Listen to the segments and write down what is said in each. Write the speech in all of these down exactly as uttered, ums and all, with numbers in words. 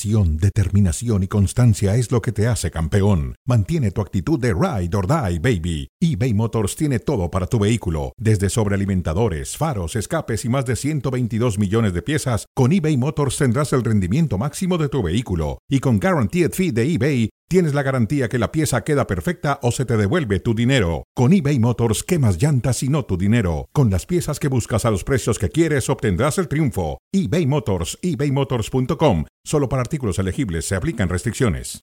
Pasión, determinación y constancia es lo que te hace campeón. Mantiene tu actitud de ride or die, baby. eBay Motors tiene todo para tu vehículo, desde sobrealimentadores, faros, escapes y más de ciento veintidós millones de piezas. Con eBay Motors tendrás el rendimiento máximo de tu vehículo. Y con Guaranteed Fee de eBay, tienes la garantía que la pieza queda perfecta o se te devuelve tu dinero. Con eBay Motors, quemas llantas y no tu dinero. Con las piezas que buscas a los precios que quieres, obtendrás el triunfo. eBay Motors, ebay motors punto com. Solo para artículos elegibles se aplican restricciones.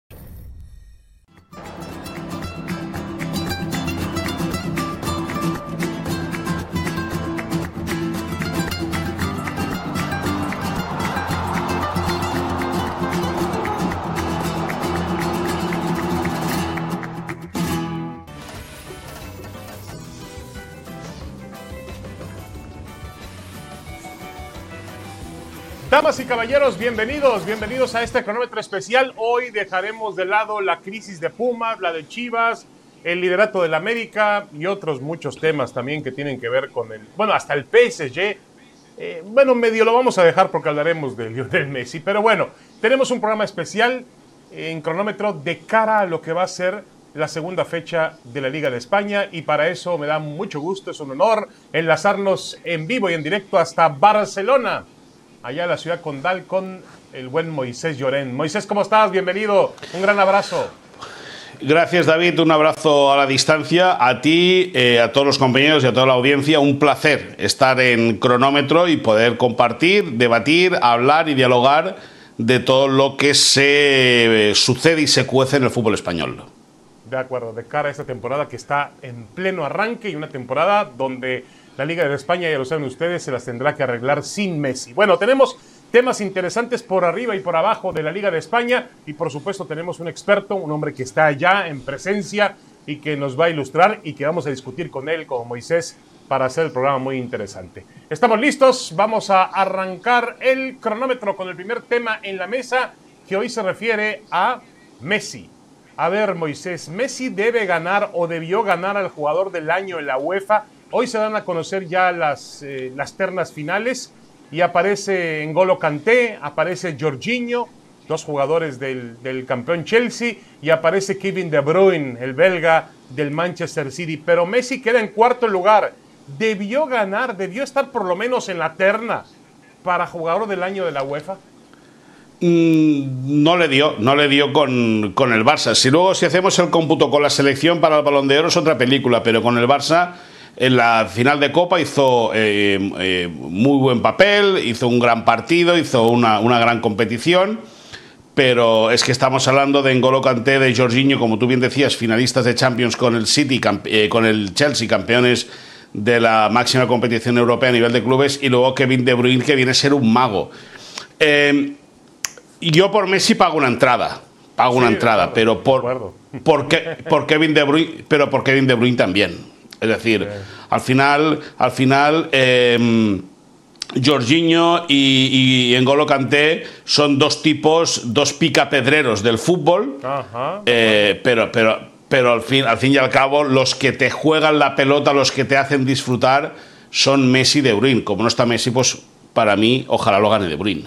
Damas y caballeros, bienvenidos, bienvenidos a este cronómetro especial. Hoy dejaremos de lado la crisis de Pumas, la de Chivas, el liderato del América y otros muchos temas también que tienen que ver con el, bueno, hasta el P S G. Eh, bueno, medio lo vamos a dejar porque hablaremos de Lionel Messi, pero bueno, tenemos un programa especial en cronómetro de cara a lo que va a ser la segunda fecha de la Liga de España, y para eso me da mucho gusto, es un honor enlazarnos en vivo y en directo hasta Barcelona, allá en la ciudad condal, con el buen Moisés Llorén. Moisés, ¿cómo estás? Bienvenido, un gran abrazo. Gracias, David, un abrazo a la distancia, a ti, eh, a todos los compañeros y a toda la audiencia. Un placer estar en cronómetro y poder compartir, debatir, hablar y dialogar de todo lo que se eh, sucede y se cuece en el fútbol español. De acuerdo, de cara a esta temporada que está en pleno arranque, y una temporada donde la Liga de España, ya lo saben ustedes, se las tendrá que arreglar sin Messi. Bueno, tenemos temas interesantes por arriba y por abajo de la Liga de España, y por supuesto tenemos un experto, un hombre que está allá en presencia y que nos va a ilustrar y que vamos a discutir con él, con Moisés, para hacer el programa muy interesante. Estamos listos, vamos a arrancar el cronómetro con el primer tema en la mesa, que hoy se refiere a Messi. A ver, Moisés, ¿Messi debe ganar o debió ganar al jugador del año en la UEFA? Hoy se dan a conocer ya las, eh, las ternas finales, y aparece N'Golo Kanté, aparece Jorginho, dos jugadores del, del campeón Chelsea, y aparece Kevin De Bruyne, el belga del Manchester City. Pero Messi queda en cuarto lugar. ¿Debió ganar, debió estar por lo menos en la terna para jugador del año de la UEFA? Mm, no le dio, no le dio con, con el Barça. Si luego si hacemos el cómputo con la selección para el Balón de Oro es otra película, pero con el Barça en la final de Copa hizo eh, eh, muy buen papel, hizo un gran partido, hizo una, una gran competición, pero es que estamos hablando de N'Golo Kanté, de Jorginho, como tú bien decías, finalistas de Champions con el City, eh, con el Chelsea, campeones de la máxima competición europea a nivel de clubes, y luego Kevin De Bruyne, que viene a ser un mago. Eh, yo por Messi pago una entrada, pago sí, una entrada, acuerdo, pero por, por, que, por Kevin De Bruyne, pero por Kevin De Bruyne también. Es decir, sí. al final, al final eh, Jorginho y, y N'Golo Kanté son dos tipos, dos picapedreros del fútbol, Ajá, eh, pero, pero, pero al fin, al fin y al cabo los que te juegan la pelota, los que te hacen disfrutar son Messi y De Bruyne. Como no está Messi, pues para mí ojalá lo gane De Bruyne.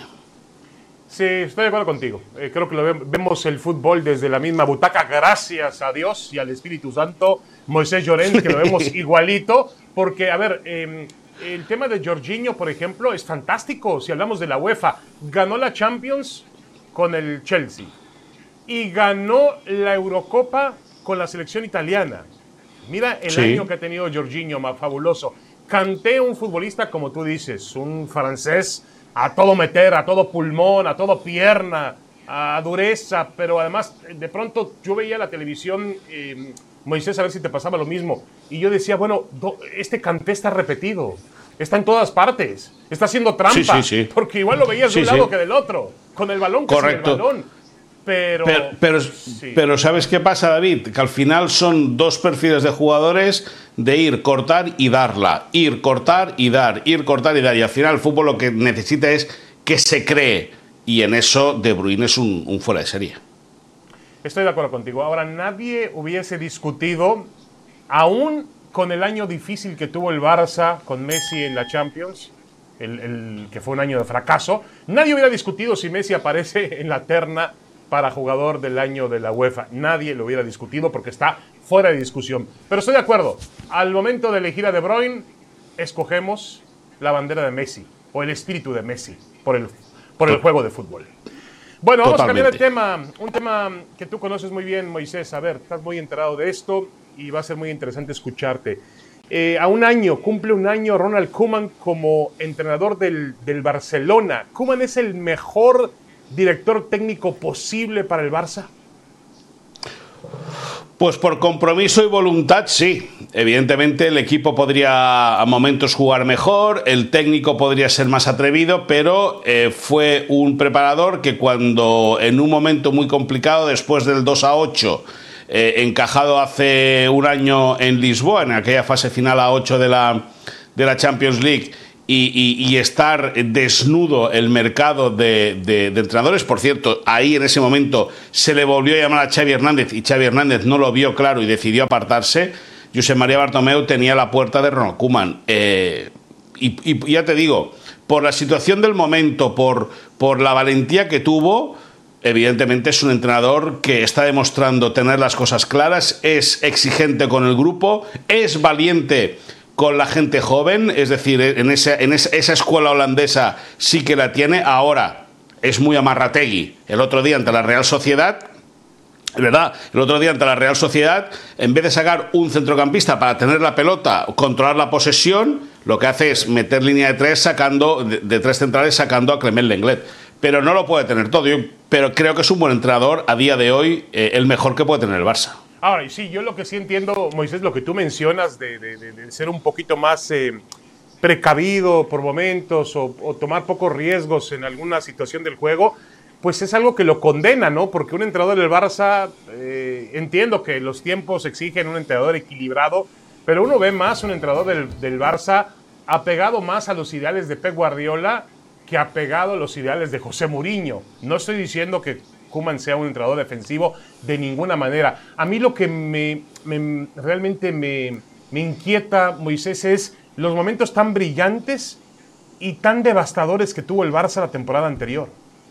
Sí, estoy de acuerdo contigo. Eh, creo que lo ve vemos el fútbol desde la misma butaca, gracias a Dios y al Espíritu Santo. Moisés Llorén, que lo vemos igualito, porque, a ver, eh, el tema de Jorginho, por ejemplo, es fantástico. Si hablamos de la UEFA, ganó la Champions con el Chelsea y ganó la Eurocopa con la selección italiana. Mira el sí. año que ha tenido Jorginho, más fabuloso. Kanté, un futbolista, como tú dices, un francés a todo meter, a todo pulmón, a todo pierna, a dureza, pero además, de pronto, yo veía la televisión, eh, Moisés, a ver si te pasaba lo mismo, y yo decía, bueno, do, este Kanté está repetido, está en todas partes, está haciendo trampa, sí, sí, sí. porque igual lo veías de sí, un lado sí. que del otro, con el balón que Correcto. sin el balón. Pero, pero, pero, sí. pero ¿sabes qué pasa, David? Que al final son dos perfiles de jugadores de ir, cortar y darla, ir, cortar y dar, ir, cortar y dar, y al final el fútbol lo que necesita es que se cree, y en eso De Bruyne es un, un fuera de serie. Estoy de acuerdo contigo. Ahora, nadie hubiese discutido, aún con el año difícil que tuvo el Barça con Messi en la Champions, el, el que fue un año de fracaso, nadie hubiera discutido si Messi aparece en la terna para jugador del año de la UEFA. Nadie lo hubiera discutido porque está fuera de discusión. Pero estoy de acuerdo. Al momento de elegir a De Bruyne, escogemos la bandera de Messi o el espíritu de Messi por el, por el juego de fútbol. Bueno, vamos Totalmente. a cambiar de tema. Un tema que tú conoces muy bien, Moisés. A ver, estás muy enterado de esto y va a ser muy interesante escucharte. Eh, a un año, cumple un año Ronald Koeman como entrenador del, del Barcelona. ¿Koeman es el mejor director técnico posible para el Barça? Pues por compromiso y voluntad, sí. Evidentemente el equipo podría a momentos jugar mejor, el técnico podría ser más atrevido, pero eh, fue un preparador que cuando en un momento muy complicado, después del dos a ocho, eh, encajado hace un año en Lisboa, en aquella fase final a ocho de la, de la Champions League, Y, y, y estar desnudo el mercado de, de, de entrenadores. Por cierto, ahí en ese momento se le volvió a llamar a Xavi Hernández y Xavi Hernández no lo vio claro y decidió apartarse. Josep María Bartomeu tenía la puerta de Ronald Koeman. Eh, y, y ya te digo, por la situación del momento, por, por la valentía que tuvo, evidentemente es un entrenador que está demostrando tener las cosas claras, es exigente con el grupo, es valiente con la gente joven, es decir, en, esa, en esa, esa escuela holandesa sí que la tiene. Ahora es muy amarrategui. El otro día ante la Real Sociedad, ¿verdad? El otro día ante la Real Sociedad, en vez de sacar un centrocampista para tener la pelota, controlar la posesión, lo que hace es meter línea de tres, sacando de, de tres centrales, sacando a Clement Lenglet. Pero no lo puede tener todo. Yo, pero creo que es un buen entrenador a día de hoy, eh, el mejor que puede tener el Barça. Ahora, sí, yo lo que sí entiendo, Moisés, lo que tú mencionas de, de, de, de ser un poquito más eh, precavido por momentos o, o tomar pocos riesgos en alguna situación del juego, pues es algo que lo condena, ¿no? Porque un entrenador del Barça, eh, entiendo que los tiempos exigen un entrenador equilibrado, pero uno ve más un entrenador del, del Barça apegado más a los ideales de Pep Guardiola que apegado a los ideales de José Mourinho. No estoy diciendo que Koeman sea un entrenador defensivo de ninguna manera. A mí lo que me, me realmente me, me inquieta, Moisés, es los momentos tan brillantes y tan devastadores que tuvo el Barça la temporada anterior.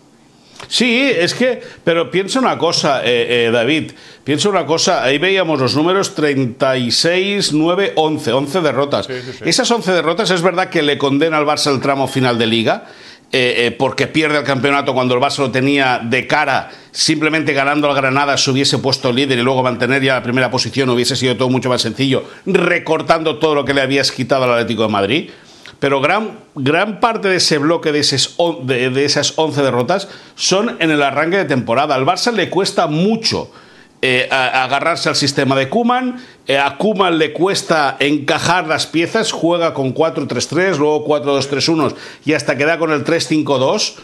Sí, es que, pero piensa una cosa, eh, eh, David, piensa una cosa, ahí veíamos los números treinta y seis, nueve, once, once derrotas. Sí, sí, sí. Esas once derrotas es verdad que le condena al Barça el tramo final de Liga, Eh, eh, porque pierde el campeonato cuando el Barça lo tenía de cara, simplemente ganando al Granada se hubiese puesto líder y luego mantener ya la primera posición hubiese sido todo mucho más sencillo, recortando todo lo que le habías quitado al Atlético de Madrid. Pero gran, gran parte de ese bloque, de, eses, de, de esas once derrotas, son en el arranque de temporada. Al Barça le cuesta mucho eh, a, a agarrarse al sistema de Koeman. Eh, a Koeman le cuesta encajar las piezas, juega con cuatro tres tres, luego cuatro dos tres uno y hasta queda con el tres cinco dos.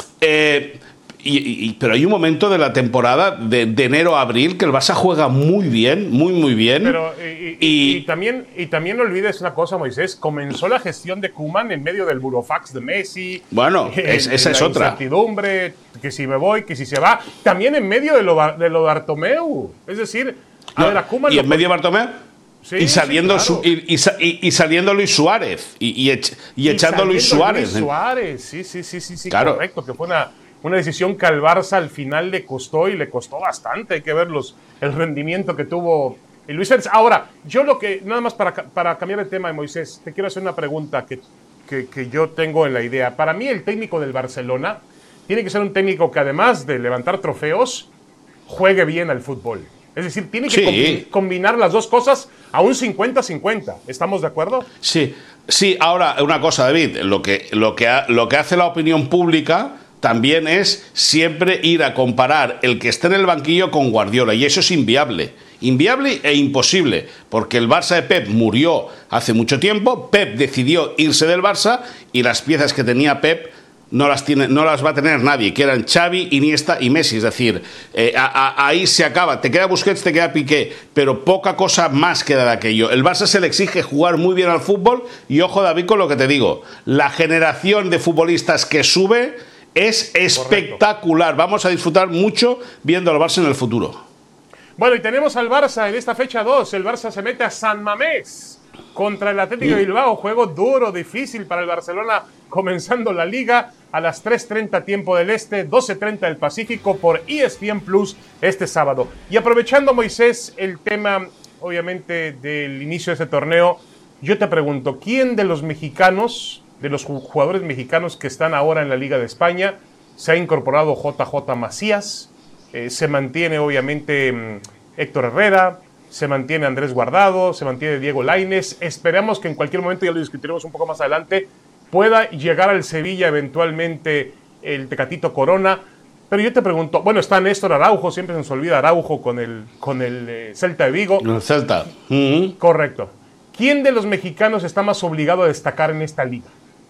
Eh, y, y, pero hay un momento de la temporada, de, de enero a abril, que el Barça juega muy bien, muy, muy bien. Pero, y, y, y, y, también, y también no olvides una cosa, Moisés, comenzó la gestión de Koeman en medio del burofax de Messi. Bueno, en, es, esa en es la otra. Incertidumbre, que si me voy, que si se va. También en medio de lo de, lo de Bartomeu. Es decir, a no, ver, a Koeman y en medio de Bartomeu. Sí, y saliendo sí, claro. su, y, y, y saliendo Luis Suárez y, y, ech, y echando a Luis Suárez. Luis Suárez, sí, sí, sí, sí, sí, claro. Correcto, que fue una, una decisión que al Barça al final le costó y le costó bastante. Hay que ver los, el rendimiento que tuvo el Luis Suárez. Ahora, yo lo que, nada más para, para cambiar el tema de Moisés, te quiero hacer una pregunta que, que, que yo tengo en la idea. Para mí el técnico del Barcelona tiene que ser un técnico que además de levantar trofeos, juegue bien al fútbol. Es decir, tiene que sí. combinar las dos cosas a un cincuenta cincuenta. ¿Estamos de acuerdo? Sí, sí. Ahora, una cosa, David, lo que, lo que, ha, lo que hace la opinión pública también es siempre ir a comparar el que esté en el banquillo con Guardiola, y eso es inviable. Inviable e imposible, porque el Barça de Pep murió hace mucho tiempo, Pep decidió irse del Barça y las piezas que tenía Pep no las, tiene, no las va a tener nadie, que eran Xavi, Iniesta y Messi. Es decir, eh, a, a, ahí se acaba. Te queda Busquets, te queda Piqué, pero poca cosa más queda de aquello. El Barça se le exige jugar muy bien al fútbol y ojo, David, con lo que te digo. La generación de futbolistas que sube es espectacular. Correcto. Vamos a disfrutar mucho viendo al Barça en el futuro. Bueno, y tenemos al Barça en esta fecha dos. El Barça se mete a San Mamés contra el Atlético de Bilbao. Juego duro, difícil para el Barcelona, comenzando la liga a las tres treinta tiempo del Este, doce treinta del Pacífico por E S P N Plus este sábado. Y aprovechando, Moisés, el tema, obviamente, del inicio de este torneo, yo te pregunto, ¿quién de los mexicanos, de los jugadores mexicanos que están ahora en la Liga de España, se ha incorporado J J Macías? Eh, se mantiene, obviamente, Héctor Herrera, se mantiene Andrés Guardado, se mantiene Diego Lainez. Esperamos que en cualquier momento, ya lo discutiremos un poco más adelante, pueda llegar al Sevilla eventualmente el Tecatito Corona. Pero yo te pregunto, bueno, está Néstor Araujo, siempre se nos olvida Araujo con el, con el eh, Celta de Vigo. El Celta. Uh-huh. Correcto. ¿Quién de los mexicanos está más obligado a destacar en esta liga?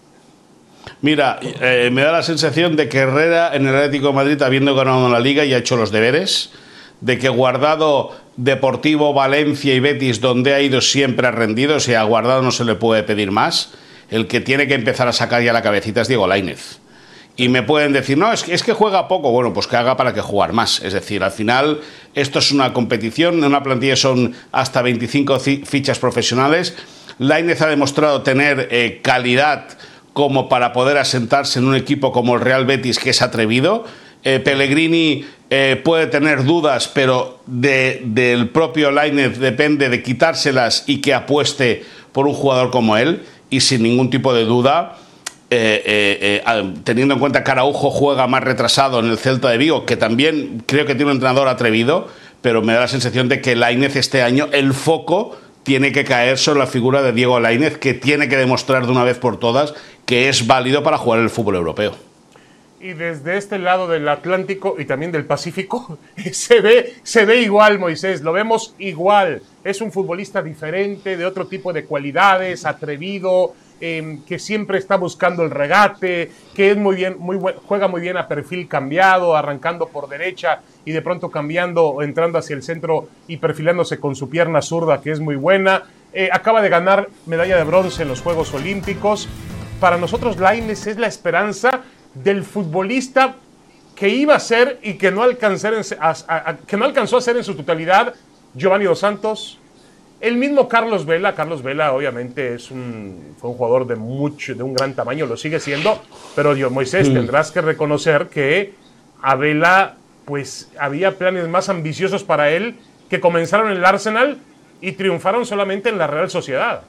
Mira, eh, me da la sensación de que Herrera en el Atlético de Madrid, habiendo ganado la liga, y ha hecho los deberes, de que Guardado, Deportivo, Valencia y Betis, donde ha ido siempre ha rendido, o sea, a Guardado no se le puede pedir más. El que tiene que empezar a sacar ya la cabecita es Diego Lainez. Y me pueden decir, no, es que, es que juega poco. Bueno, pues que haga para que jugar más. Es decir, al final, esto es una competición, en una plantilla son hasta veinticinco fichas profesionales. Lainez ha demostrado tener eh, calidad como para poder asentarse en un equipo como el Real Betis, que es atrevido. Eh, Pellegrini eh, puede tener dudas, pero de, del propio Lainez depende de quitárselas y que apueste por un jugador como él, y sin ningún tipo de duda, eh, eh, eh, teniendo en cuenta que Araujo juega más retrasado en el Celta de Vigo, que también creo que tiene un entrenador atrevido, pero me da la sensación de que Lainez este año, el foco tiene que caer sobre la figura de Diego Lainez, que tiene que demostrar de una vez por todas que es válido para jugar en el fútbol europeo. Y desde este lado del Atlántico y también del Pacífico, se ve, se ve igual, Moisés, lo vemos igual. Es un futbolista diferente, de otro tipo de cualidades, atrevido, eh, que siempre está buscando el regate, que es muy bien, muy buen, juega muy bien a perfil cambiado, arrancando por derecha y de pronto cambiando, entrando hacia el centro y perfilándose con su pierna zurda, que es muy buena. Eh, acaba de ganar medalla de bronce en los Juegos Olímpicos. Para nosotros, Lainez es la esperanza del futbolista que iba a ser y que no, alcanzó a, a, a, que no alcanzó a ser en su totalidad Giovanni Dos Santos, el mismo Carlos Vela. Carlos Vela obviamente es un, fue un jugador de mucho, de un gran tamaño, lo sigue siendo, pero yo, Moisés, mm. tendrás que reconocer que a Vela pues había planes más ambiciosos para él, que comenzaron en el Arsenal y triunfaron solamente en la Real Sociedad.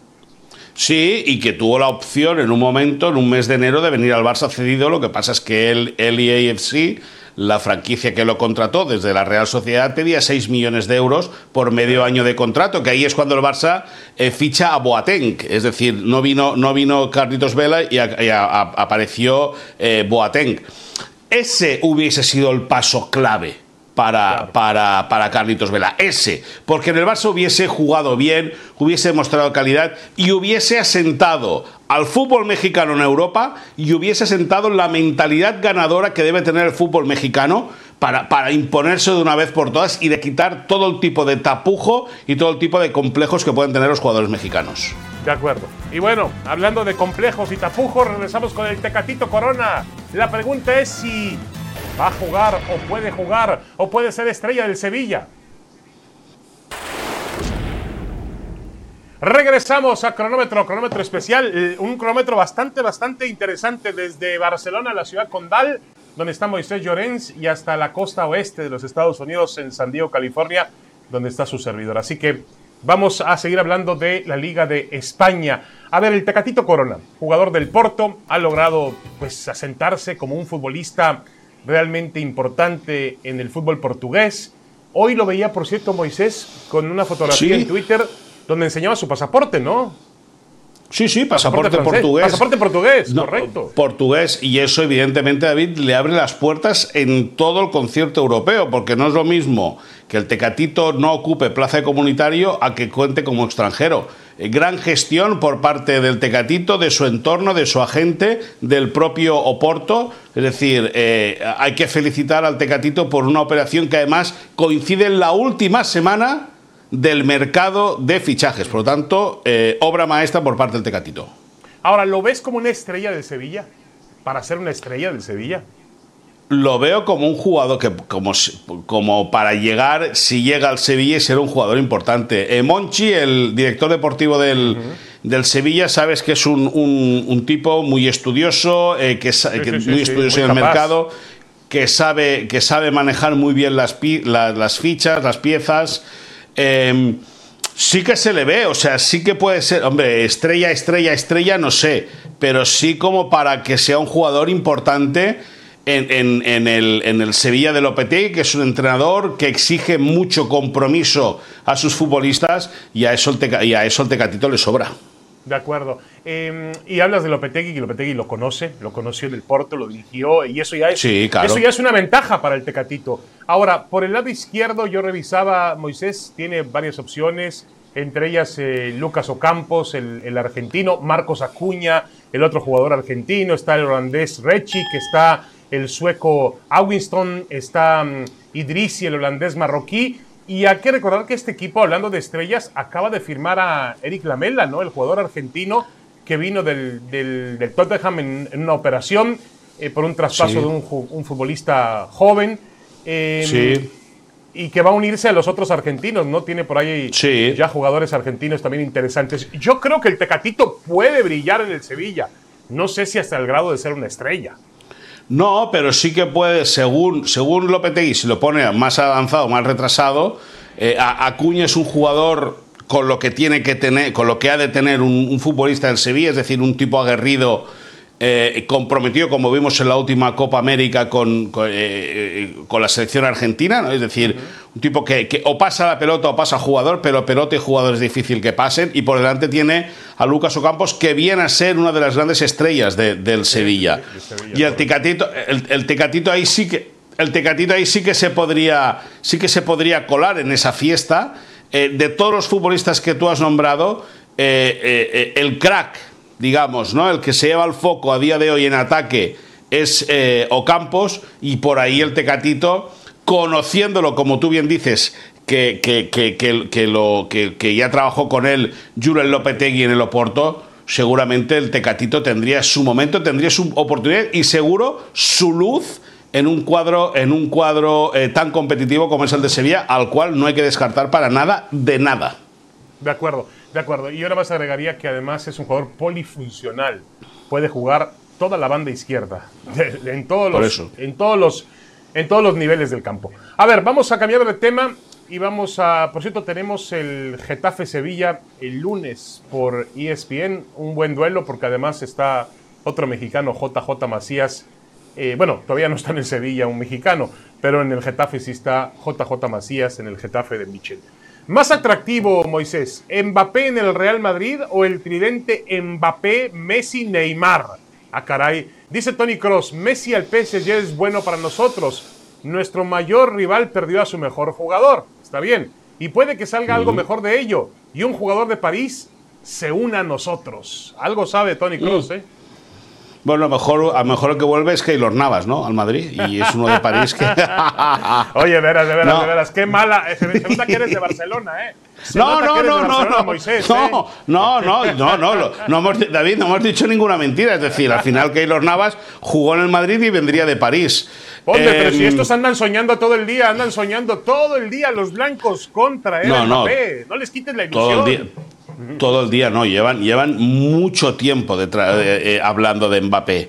Sí, y que tuvo la opción en un momento, en un mes de enero, de venir al Barça cedido. Lo que pasa es que él, el E A F C, la franquicia que lo contrató desde la Real Sociedad, pedía seis millones de euros por medio año de contrato, que ahí es cuando el Barça eh, ficha a Boateng. Es decir, no vino, no vino Carlitos Vela y, a, y a, a, apareció eh, Boateng. Ese hubiese sido el paso clave Para, claro. para, para Carlitos Vela, ese, porque en el Barça hubiese jugado bien, hubiese demostrado calidad y hubiese asentado al fútbol mexicano en Europa y hubiese asentado la mentalidad ganadora que debe tener el fútbol mexicano para, para imponerse de una vez por todas y de quitar todo el tipo de tapujo y todo el tipo de complejos que pueden tener los jugadores mexicanos. De acuerdo. Y bueno, hablando de complejos y tapujos, regresamos con el Tecatito Corona. La pregunta es si va a jugar o puede jugar o puede ser estrella del Sevilla. Regresamos a cronómetro, cronómetro especial, un cronómetro bastante, bastante interesante desde Barcelona, la ciudad condal, donde está Moisés Llorens, y hasta la costa oeste de los Estados Unidos, en San Diego, California, donde está su servidor. Así que vamos a seguir hablando de la Liga de España. A ver, el Tecatito Corona, jugador del Porto, ha logrado pues asentarse como un futbolista realmente importante en el fútbol portugués. Hoy lo veía, por cierto, Moisés, con una fotografía sí. en Twitter donde enseñaba su pasaporte, ¿no? Sí, sí, pasaporte, pasaporte portugués. Pasaporte portugués, no, correcto. Portugués, y eso evidentemente, David, le abre las puertas en todo el concierto europeo, porque no es lo mismo que el Tecatito no ocupe plaza de comunitario a que cuente como extranjero. Eh, gran gestión por parte del Tecatito, de su entorno, de su agente, del propio Oporto. Es decir, eh, hay que felicitar al Tecatito por una operación que además coincide en la última semana del mercado de fichajes. Por lo tanto, eh, obra maestra por parte del Tecatito. Ahora, ¿lo ves como una estrella del Sevilla? ¿Para ser una estrella del Sevilla? lo veo como un jugador que, como, como para llegar, si llega al Sevilla y ser un jugador importante. Eh, Monchi, el director deportivo del, uh-huh. del Sevilla, sabes que es un, un, un tipo muy estudioso, eh, que, sí, que sí, muy sí, estudioso sí, en el capaz. mercado, que sabe, que sabe manejar muy bien las, pi, la, las fichas, las piezas. Eh, sí que se le ve, o sea, sí que puede ser, hombre, estrella, estrella, estrella, no sé, pero sí como para que sea un jugador importante en, en, en, el, en el Sevilla de Lopetegui, que es un entrenador que exige mucho compromiso a sus futbolistas, y a eso el, teca, y a eso el Tecatito le sobra. De acuerdo. Eh, y hablas de Lopetegui, que Lopetegui lo conoce, lo conoció en el Porto, lo dirigió, y eso ya es, sí, claro. eso ya es una ventaja para el Tecatito. Ahora, por el lado izquierdo, yo revisaba, Moisés tiene varias opciones, entre ellas eh, Lucas Ocampos, el, el argentino, Marcos Acuña, el otro jugador argentino, está el holandés Rechic, está el sueco Augunston, está um, Idrissi, el holandés marroquí. Y hay que recordar que este equipo, hablando de estrellas, acaba de firmar a Eric Lamela, ¿no? El jugador argentino que vino del, del, del Tottenham en, en una operación eh, por un traspaso sí. de un, un futbolista joven. Eh, sí. Y que va a unirse a los otros argentinos, ¿no? Tiene por ahí sí. ya jugadores argentinos también interesantes. Yo creo que el Tecatito puede brillar en el Sevilla. No sé si hasta el grado de ser una estrella. No, pero sí que puede, según, según Lopetegui, si lo pone más avanzado, más retrasado, eh, Acuña es un jugador con lo que tiene que tener, con lo que ha de tener un, un futbolista del Sevilla, es decir, un tipo aguerrido, eh, comprometido, como vimos en la última Copa América con, con, eh, con la selección argentina, ¿no? Es decir, uh-huh. un tipo que, que o pasa la pelota o pasa jugador, pero pelota y jugador es difícil que pasen, y por delante tiene a Lucas Ocampos, que viene a ser una de las grandes estrellas de, del Sevilla. Sí, sí, Sevilla. Y el Tecatito, el, el Tecatito ahí sí que el Tecatito ahí sí que se podría sí que se podría colar en esa fiesta. Eh, de todos los futbolistas que tú has nombrado, eh, eh, el crack, digamos, ¿no? El que se lleva el foco a día de hoy en ataque es eh, Ocampos, y por ahí el Tecatito, conociéndolo, como tú bien dices, que, que, que, que, que, lo, que, que ya trabajó con él Julen Lopetegui en el Oporto, seguramente el Tecatito tendría su momento, tendría su oportunidad y seguro su luz en un cuadro, en un cuadro eh, tan competitivo como es el de Sevilla, al cual no hay que descartar para nada de nada. De acuerdo, de acuerdo. Y ahora más agregaría que además es un jugador polifuncional. Puede jugar toda la banda izquierda, en todos los, Por eso. en todos los, en todos los niveles del campo. A ver, vamos a cambiar de tema y vamos a, por cierto, tenemos el Getafe Sevilla el lunes por E S P N, un buen duelo porque además está otro mexicano, J J Macías. Eh, bueno, todavía no está en el Sevilla un mexicano, pero en el Getafe sí está J J Macías, en el Getafe de Michel. ¿Más atractivo, Moisés, Mbappé en el Real Madrid o el tridente Mbappé, Messi, Neymar? Ah, caray. Dice Tony Kroos, Messi al P S G es bueno para nosotros. Nuestro mayor rival perdió a su mejor jugador. Está bien. Y puede que salga algo mejor de ello. Y un jugador de París se una a nosotros. Algo sabe Tony Kroos, ¿eh? Bueno, a lo mejor, a lo mejor el que vuelve es Keylor Navas, ¿no? Al Madrid. Y es uno de París que... Oye, veras, de veras, no. de veras. Qué mala. Se nota que eres de Barcelona, ¿eh? Se no, no, no, no, no. Moisés, no, ¿eh? no, no, no, no, no, no hemos, David, no hemos dicho ninguna mentira. Es decir, al final Keylor Navas jugó en el Madrid y vendría de París. Hombre, eh, pero si eh, estos andan soñando todo el día, andan soñando todo el día los blancos contra él, no, Mbappé. No, no les quites la ilusión. Todo el día. Todo el día, no, llevan, llevan mucho tiempo detrás, eh, eh, hablando de Mbappé.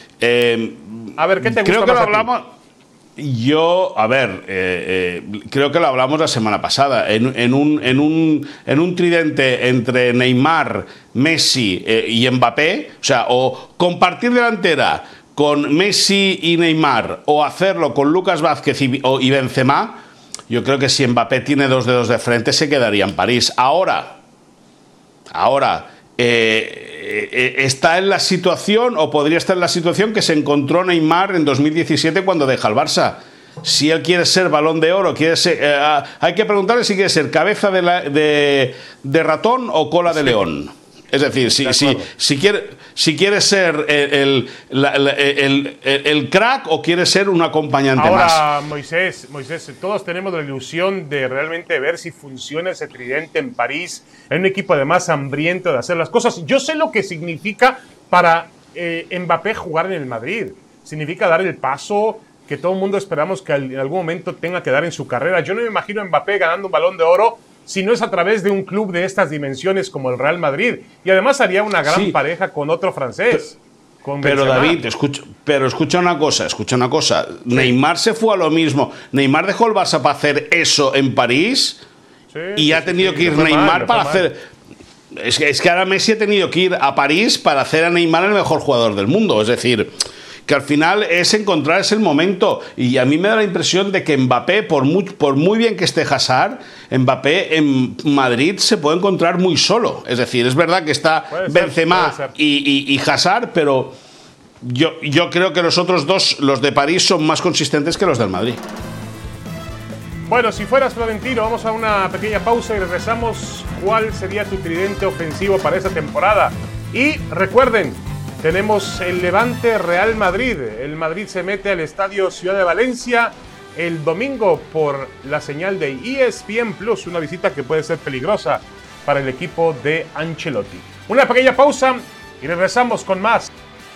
Eh, a ver, ¿qué te gusta creo que más lo hablamos. Yo, a ver, eh, eh, creo que lo hablamos la semana pasada. En, en, un, en, un, en un tridente entre Neymar, Messi eh, y Mbappé, o sea, o compartir delantera con Messi y Neymar, o hacerlo con Lucas Vázquez y, o, y Benzema, yo creo que si Mbappé tiene dos dedos de frente, se quedaría en París. Ahora. Ahora, eh, eh, está en la situación, o podría estar en la situación que se encontró Neymar en dos mil diecisiete cuando deja el Barça. Si él quiere ser Balón de Oro, quiere ser, eh, hay que preguntarle si quiere ser cabeza de, la, de, de ratón o cola de león. Es decir, si, si, si, quiere, si quiere ser el, el, la, el, el, el crack o quiere ser un acompañante Ahora, más. Ahora, Moisés, Moisés, todos tenemos la ilusión de realmente ver si funciona ese tridente en París, en un equipo además hambriento de hacer las cosas. Yo sé lo que significa para eh, Mbappé jugar en el Madrid. Significa dar el paso, que todo el mundo esperamos que en algún momento tenga que dar en su carrera. Yo no me imagino a Mbappé ganando un Balón de Oro si no es a través de un club de estas dimensiones como el Real Madrid. Y además haría una gran sí. pareja con otro francés. Con pero Benzema. David, escucha, pero escucha una cosa, escucha una cosa. Sí. Neymar se fue a lo mismo. Neymar dejó el Barça para hacer eso en París sí, y sí, ha tenido sí, que ir Neymar mal, para hacer... Es que, es que ahora Messi ha tenido que ir a París para hacer a Neymar el mejor jugador del mundo. Es decir, que al final es encontrar ese momento. Y a mí me da la impresión de que Mbappé, por muy, por muy bien que esté Hazard, Mbappé en Madrid se puede encontrar muy solo. Es decir, es verdad que está puede Benzema ser, y, y, y Hazard, pero yo, yo creo que los otros dos, los de París, son más consistentes que los del Madrid. Bueno, si fueras Florentino, vamos a una pequeña pausa y regresamos. ¿Cuál sería tu tridente ofensivo para esta temporada? Y recuerden, tenemos el Levante Real Madrid. El Madrid se mete al estadio Ciudad de Valencia el domingo por la señal de E S P N Plus. Una visita que puede ser peligrosa para el equipo de Ancelotti. Una pequeña pausa y regresamos con más.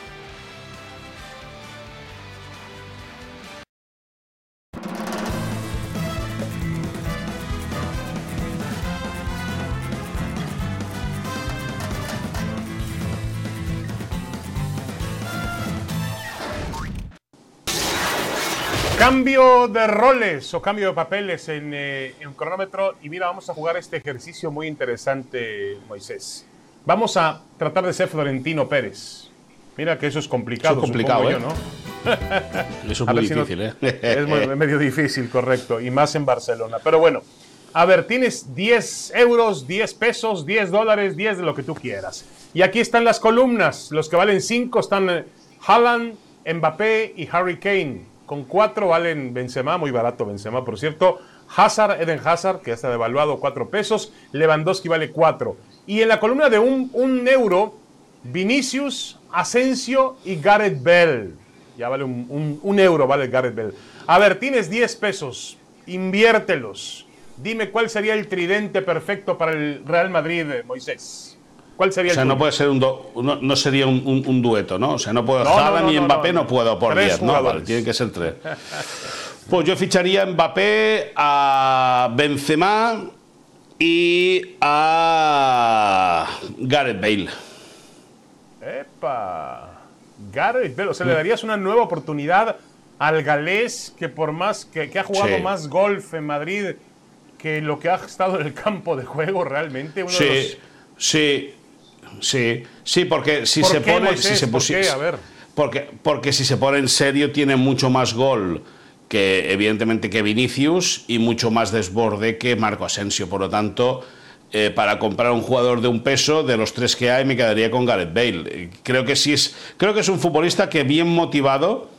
Cambio de roles o cambio de papeles en, eh, en cronómetro. Y mira, vamos a jugar este ejercicio muy interesante, Moisés. Vamos a tratar de ser Florentino Pérez. Mira que eso es complicado. Eso es complicado, ¿eh? Yo, ¿no? Eso es muy difícil, si no, ¿eh? Es muy, medio difícil, correcto. Y más en Barcelona. Pero bueno, a ver, tienes diez euros, diez pesos, diez dólares, diez de lo que tú quieras. Y aquí están las columnas. Los que valen cinco están Haaland, Mbappé y Harry Kane. Con cuatro valen Benzema, muy barato Benzema, por cierto. Hazard, Eden Hazard, que ya está devaluado, cuatro pesos. Lewandowski vale cuatro. Y en la columna de un, un euro, Vinicius, Asensio y Gareth Bale. Ya vale un, un, un euro, vale Gareth Bale. A ver, tienes diez pesos, inviértelos. Dime cuál sería el tridente perfecto para el Real Madrid, Moisés. ¿Cuál sería o sea, el no puede ser un do, no, no sería un, un, un dueto, ¿no? O sea, no puedo no, Haaland no, ni no, Mbappé, no, no, no puedo por diez, ¿no? Vale, tienen que ser tres. Pues yo ficharía a Mbappé, a Benzema y a Gareth Bale. ¡Epa! Gareth Bale, o sea, le darías una nueva oportunidad al galés que por más que, que ha jugado sí. más golf en Madrid que lo que ha estado en el campo de juego realmente. Uno sí, de los... sí. Sí, sí, porque si ¿Por se qué, pone, Moisés? si se ¿Por qué? A ver. Porque, porque si se pone en serio tiene mucho más gol que evidentemente que Vinicius y mucho más desborde que Marco Asensio. Por lo tanto, eh, para comprar un jugador de un peso, de los tres que hay, me quedaría con Gareth Bale. Creo que sí es, creo que es un futbolista que bien motivado,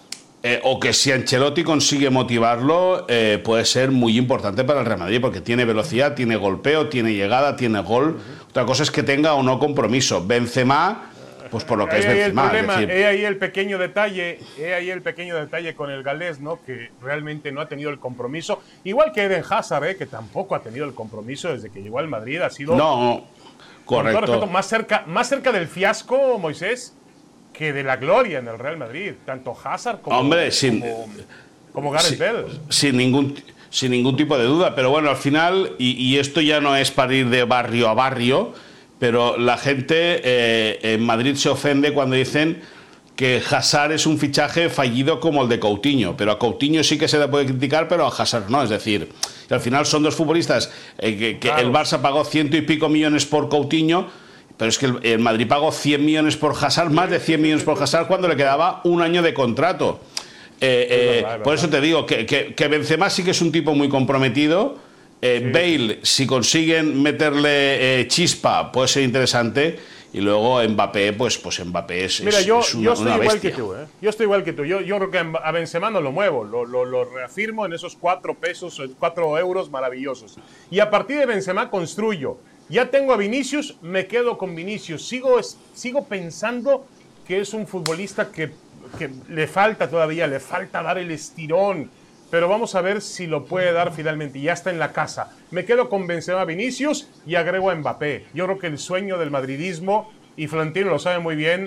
eh, o que si Ancelotti consigue motivarlo, eh, puede ser muy importante para el Real Madrid, porque tiene velocidad, tiene golpeo, tiene llegada, tiene gol. Uh-huh. Otra cosa es que tenga o no compromiso. Benzema, pues por lo que he es ahí Benzema. El problema, es decir, he ahí el pequeño detalle, he ahí el pequeño detalle con el galés, ¿no? Que realmente no ha tenido el compromiso. Igual que Eden Hazard, ¿eh? Que tampoco ha tenido el compromiso desde que llegó al Madrid. Ha sido, no, correcto. Respeto, más cerca, más cerca del fiasco, Moisés, que de la gloria en el Real Madrid. Tanto Hazard como, Hombre, sin, como, como Gareth sin, Bale. Sin ningún, sin ningún tipo de duda. Pero bueno, al final, y, y esto ya no es para ir de barrio a barrio, pero la gente eh, en Madrid se ofende cuando dicen que Hazard es un fichaje fallido como el de Coutinho, pero a Coutinho sí que se le puede criticar, pero a Hazard no. Es decir, que al final son dos futbolistas eh, que, que claro. El Barça pagó ciento y pico millones por Coutinho, pero es que el, el Madrid pagó cien millones por Hazard, más de cien millones por Hazard cuando le quedaba un año de contrato. Eh, eh, verdad, por eso te digo que, que, que Benzema sí que es un tipo muy comprometido. Eh, sí. Bale, si consiguen meterle eh, chispa, puede ser interesante. Y luego Mbappé, pues, pues Mbappé es, Mira, yo, es una, yo estoy una igual bestia. que tú, ¿eh? Yo estoy igual que tú. Yo, yo creo que a Benzema no lo muevo, lo, lo, lo reafirmo en esos cuatro pesos, cuatro euros maravillosos. Y a partir de Benzema construyo. Ya tengo a Vinicius, me quedo con Vinicius. Sigo, sigo pensando que es un futbolista que, que le falta todavía, le falta dar el estirón. Pero vamos a ver si lo puede dar finalmente. Ya está en la casa. Me quedo con Benzema, Vinicius y agrego a Mbappé. Yo creo que el sueño del madridismo, y Florentino lo sabe muy bien,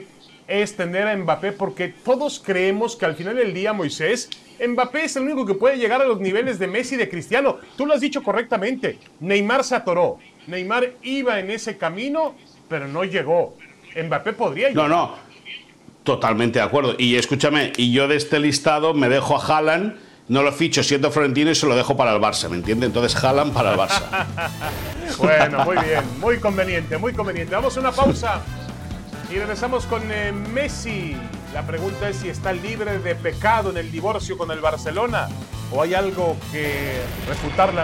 es tener a Mbappé, porque todos creemos que al final del día, Moisés, Mbappé es el único que puede llegar a los niveles de Messi y de Cristiano. Tú lo has dicho correctamente. Neymar se atoró. Neymar iba en ese camino, pero no llegó. Mbappé podría llegar. No, no. Totalmente de acuerdo. Y escúchame, y yo de este listado me dejo a Haaland, no lo ficho siendo Florentino y se lo dejo para el Barça, ¿me entiendes? Entonces Haaland para el Barça. Bueno, muy bien. Muy conveniente, muy conveniente. Vamos a una pausa. Y regresamos con eh, Messi. La pregunta es si está libre de pecado en el divorcio con el Barcelona o hay algo que refutarla.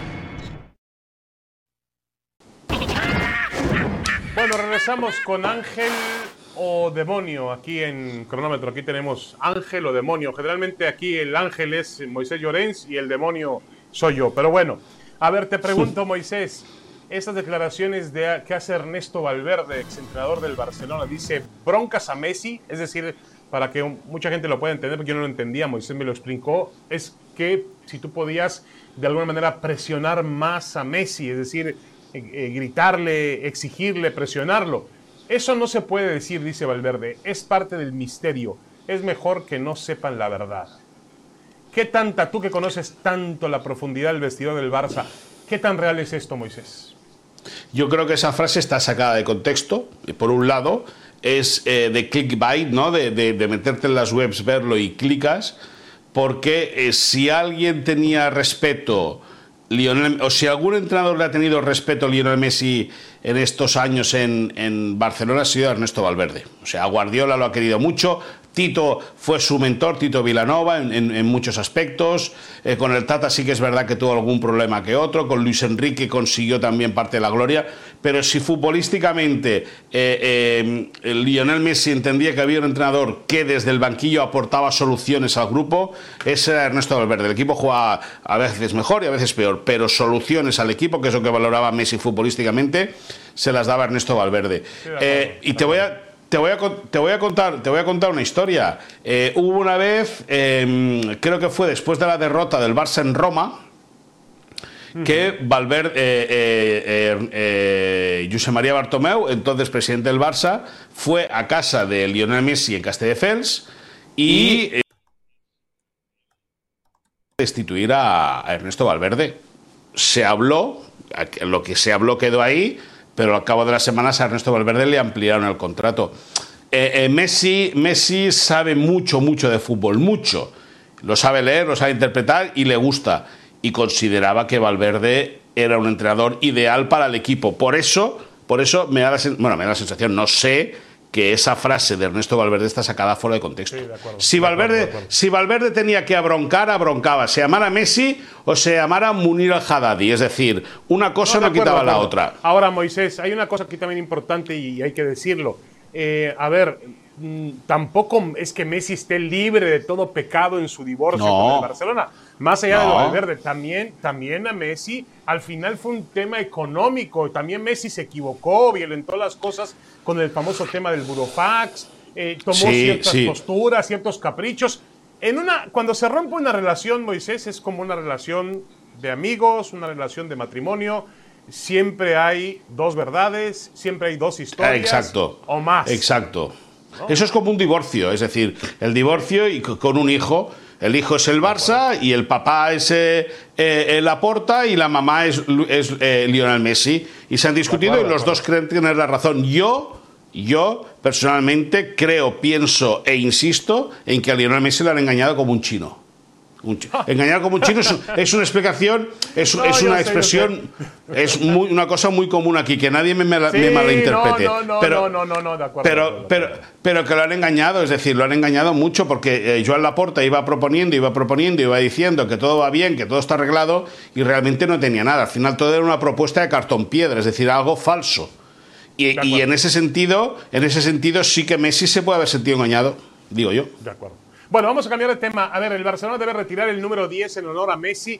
Bueno, regresamos con Ángel o Demonio aquí en Cronómetro. Aquí tenemos Ángel o Demonio. Generalmente aquí el ángel es Moisés Llorens y el demonio soy yo. Pero bueno, a ver, te pregunto, Moisés. Esas declaraciones de, que hace Ernesto Valverde, exentrenador del Barcelona, dice broncas a Messi, es decir, para que mucha gente lo pueda entender, porque yo no lo entendía, Moisés me lo explicó, es que si tú podías de alguna manera presionar más a Messi, es decir, eh, eh, gritarle, exigirle, presionarlo. Eso no se puede decir, dice Valverde, es parte del misterio, es mejor que no sepan la verdad. ¿Qué tanta, tú que conoces tanto la profundidad del vestidor del Barça, qué tan real es esto, Moisés? Yo creo que esa frase está sacada de contexto. Por un lado, es eh, de clickbait, ¿no? De, de, de meterte en las webs, verlo y clicas, porque eh, si alguien tenía respeto, Lionel, o si algún entrenador le ha tenido respeto a Lionel Messi en estos años en, en Barcelona, ha sido Ernesto Valverde. O sea, Guardiola lo ha querido mucho. Tito fue su mentor, Tito Vilanova, en, en, en muchos aspectos. Eh, con el Tata sí que es verdad que tuvo algún problema que otro. Con Luis Enrique consiguió también parte de la gloria. Pero si futbolísticamente eh, eh, Lionel Messi entendía que había un entrenador que desde el banquillo aportaba soluciones al grupo, ese era Ernesto Valverde. El equipo jugaba a veces mejor y a veces peor, pero soluciones al equipo, que es lo que valoraba Messi futbolísticamente, se las daba Ernesto Valverde. Eh, y te voy a... Te voy, a, te, voy a contar, te voy a contar una historia. Eh, hubo una vez, eh, creo que fue después de la derrota del Barça en Roma, que Valverde, eh, eh, eh, eh, Josep María Bartomeu, entonces presidente del Barça, fue a casa de Lionel Messi en Castelldefels y eh, destituir a, a Ernesto Valverde. Se habló, lo que se habló quedó ahí, pero al cabo de las semanas a Ernesto Valverde le ampliaron el contrato. Eh, eh, Messi, Messi sabe mucho, mucho de fútbol, mucho. Lo sabe leer, lo sabe interpretar y le gusta. Y consideraba que Valverde era un entrenador ideal para el equipo. Por eso, por eso me da la, bueno, me da la sensación, no sé, que esa frase de Ernesto Valverde está sacada fuera de contexto. Sí, de acuerdo, si, Valverde, de acuerdo, de acuerdo. si Valverde tenía que abroncar, abroncaba. Se llamara Messi o se llamara Munir al-Haddadi. Es decir, una cosa no, no quitaba la otra. Ahora, Moisés, hay una cosa aquí también importante y hay que decirlo. Eh, a ver, mmm, tampoco es que Messi esté libre de todo pecado en su divorcio no. con el Barcelona. Más allá no. de lo Valverde, también, también a Messi al final fue un tema económico. También Messi se equivocó, violentó las cosas con el famoso tema del burofax, eh, tomó sí, ciertas sí. posturas, ciertos caprichos. En una, cuando se rompe una relación, Moisés, es como una relación de amigos, una relación de matrimonio. Siempre hay dos verdades, siempre hay dos historias Exacto. o más. Exacto. ¿No? Eso es como un divorcio, es decir, el divorcio y con un hijo. El hijo es el Barça y el papá es eh, eh, Laporta y la mamá es, es eh, Lionel Messi. Y se han discutido acuerdo, y los dos creen tener la razón. Yo, yo personalmente creo, pienso e insisto en que a Lionel Messi le han engañado como un chino. Un ch engañar como un chino es, es una explicación, es, no, es una expresión, es muy, una cosa muy común aquí, que nadie me, me, sí, me malinterprete. No, no, pero, no, no, no, de acuerdo. Pero, de acuerdo. pero, pero que lo han engañado, es decir, lo han engañado mucho porque eh, Joan Laporta iba proponiendo, iba proponiendo, iba diciendo que todo va bien, que todo está arreglado y realmente no tenía nada. Al final todo era una propuesta de cartón piedra, es decir, algo falso. Y, y en ese sentido, en ese sentido sí que Messi se puede haber sentido engañado, digo yo. De acuerdo. Bueno, vamos a cambiar de tema. A ver, el Barcelona debe retirar el número diez en honor a Messi.